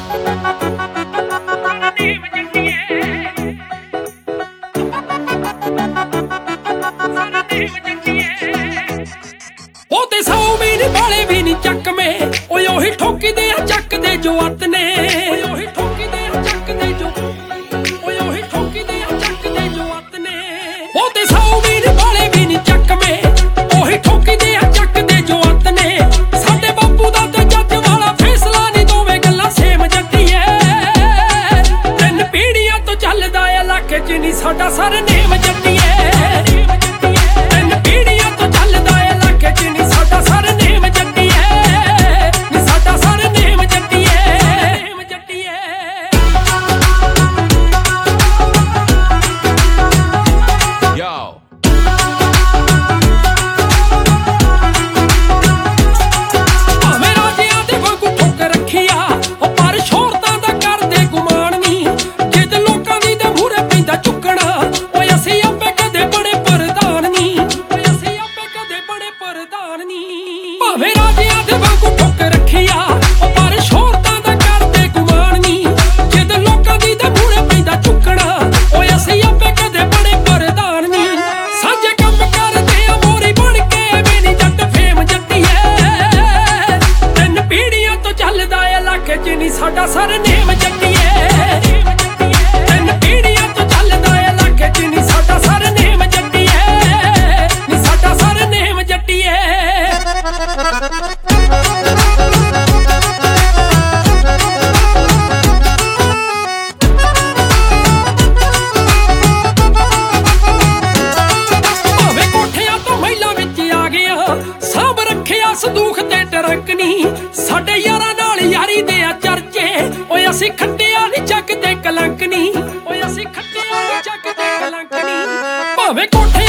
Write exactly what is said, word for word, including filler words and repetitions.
ਉਹ ਤੇ ਸੌ ਵੀ ਨੀ ਵਾਲੇ ਵੀ ਨੀ ਚੱਕਵੇਂ ਓਏ ਉਹੀ ਠੋਕਦੇ ਆ ਚੱਕਦੇ ਜੋ ਅੱਤ ਨੇ ਉਹੀ ਠੋਕਦੇ ਆ ਚੱਕਦੇ ਜੋ ਓਏ ਉਹੀ ਠੋਕਦੇ ਆ ਚੱਕਦੇ ਜੋ ਅੱਤ ਨੇ ਉਹ ਤੇ ਸੌ ਵੀ ਨੀ ਵਾਲੇ ਵੀ ਨੀ ਚੱਕਵੇਂ ਉਹੀ ਠੋਕਦੇ ਆ ਚੱਕਦੇ ਜੋ ਅੱਤ ਨੇ ਸਾਡੇ ਬਾਪੂ ਦਾ ਤੇ ਜੱਜ ਵਾਲਾ ਫੈਸਲਾ ਨੀ ਦੋਵੇਂ ਗੱਲਾਂ ਸੇਮ ਜੱਟੀਏ ਤਿੰਨ ਪੀੜੀਆਂ ਤੋਂ ਚੱਲਦਾ ਆ ਇਲਾਕੇ ਚ ਨੀ ਸਾਡਾ ਸਰਨੇਮ ਜੱਟੀਏ ਭਾਵੇਂ ਰਾਜਿਆਂ ਦੇ ਵਾਂਗੂ ਠੁੱਕ ਰੱਖਿਆ ਉਹ ਪਰ ਸ਼ੋਹਰਤਾਂ ਦਾ ਕਰਦੇ ਗੁਮਾਨ ਨੀ ਜਿੱਦ ਲੋਕਾਂ ਦੀ ਤੇ ਮੂਹਰੇ ਪੈਂਦਾ ਚੁੱਕਣਾ ਓਏ ਅਸੀਂ ਆਪੇ ਕਦੇ ਬੜੇ ਪ੍ਰਧਾਨ ਨੀ ਸਾਂਝੇ ਕੰਮ ਕਰਦੇ ਆ ਮੋਰੀ ਬਣ ਕੇ ਵੀ ਨੀ ਜੱਟ ਫੇਮ ਜੱਟੀਏ ਤਿੰਨ ਪੀੜੀਆਂ ਤੋਂ ਚੱਲਦਾ ਇਲਾਕੇ ਚ ਨੀ ਸਾਡਾ ਸਰਨੇਮ ਜੱਟੀਏ ਤਿੰਨ ਪੀੜੀਆਂ ਤੋਂ ਚੱਲਦਾ ਇਲਾਕੇ ਚ ਨੀ ਸਾਡਾ ਸਰਨੇਮ ਜੱਟੀਏ ਨੀ ਸਾਡਾ ਸਰਨੇਮ ਜੱਟੀਏ ਭਾਵੇਂ ਕੋਠਿਆਂ ਤੋਂ ਮਹਿਲਾਂ ਵਿੱਚ ਆ ਗਿਆ ਸਾਂਭ ਰੱਖਿਆ ਸੰਦੂਖ ਤੇ ਟਰੰਕ ਨੀ ਸਾਡੇ ਯਾਰਾਂ ਨਾਲ ਯਾਰੀ ਦੇ ਆ ਚਰਚੇ ਓਏ ਅਸੀਂ ਖੱਟਿਆ ਨੀ ਚੱਕਦੇ ਕਲੰਕ ਨੀ ਓਏ ਅਸੀਂ ਖੱਟਿਆ ਨੀ ਚੱਕਦੇ ਕਲੰਕ ਨੀ ਭਾਵੇਂ ਕੋਠੇ